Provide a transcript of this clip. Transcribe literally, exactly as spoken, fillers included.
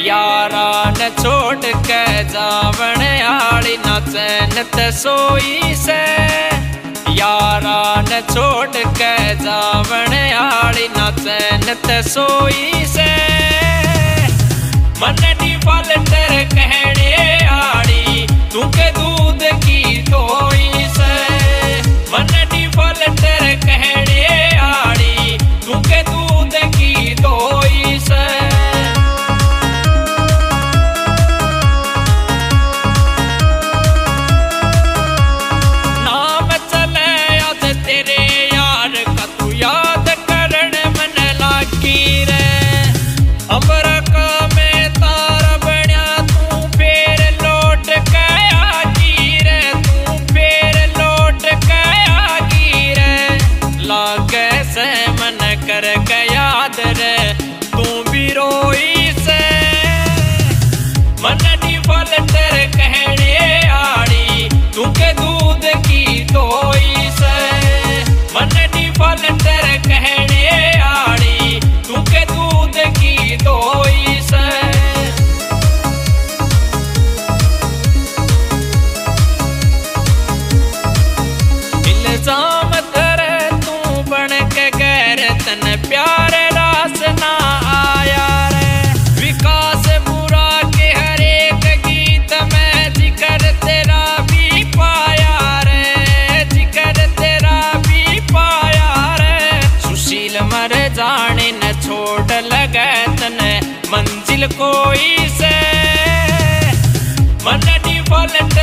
यारा न छोड़ के जावण आली ना चैन ते सोई से। यारा न छोड़ के जावण आली ना चैन ते सोई से। मन दी फल तेरे कहने आड़ी तू के दूध की धोई से। मन दी फल तेरे कहने आड़ी तू के दूध की धोई से। नाम चले याद तेरे यार का तू याद करण मन लागी रे। अमर का में तारा बन्या तू फेर लौट के आगी रे। तू फेर लौट के आगी रे। लागे से मन कर के याद रे तू भी रोई से। मन दी फल तेरे कहने आड़ी तू के दूध की धोई से। मन दी फल तेरे कहने आड़ी तू के दूध की धोई से। इल्जाम तेरे तू बन के गैर तन प्यारे रास ना आया रे। विकास बुरा के हर एक गीत में जिक्र तेरा भी पाया रे। जिक्र तेरा भी पाया रे। सुशील मर जाने न छोड़ लगे तने मंजिल कोई से। मन दी फल